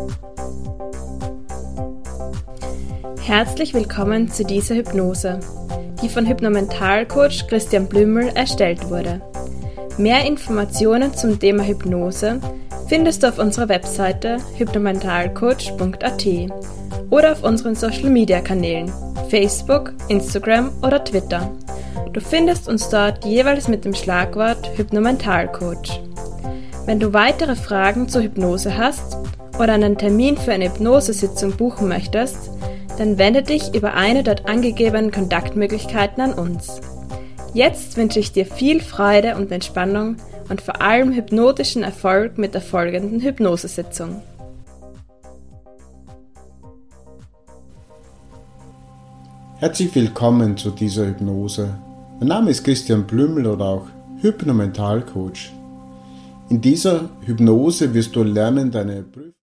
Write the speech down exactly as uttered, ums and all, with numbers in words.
Herzlich willkommen zu dieser Hypnose, die von Hypnomentalcoach Christian Blümel erstellt wurde. Mehr Informationen zum Thema Hypnose findest du auf unserer Webseite hypnomentalcoach punkt a t oder auf unseren Social-Media-Kanälen Facebook, Instagram oder Twitter. Du findest uns dort jeweils mit dem Schlagwort Hypnomentalcoach. Wenn du weitere Fragen zur Hypnose hast oder einen Termin für eine Hypnosesitzung buchen möchtest, dann wende dich über eine dort angegebenen Kontaktmöglichkeiten an uns. Jetzt wünsche ich dir viel Freude und Entspannung und vor allem hypnotischen Erfolg mit der folgenden Hypnosesitzung. Herzlich willkommen zu dieser Hypnose. Mein Name ist Christian Blümel oder auch Hypnomentalcoach. In dieser Hypnose wirst du lernen, deine Prüfung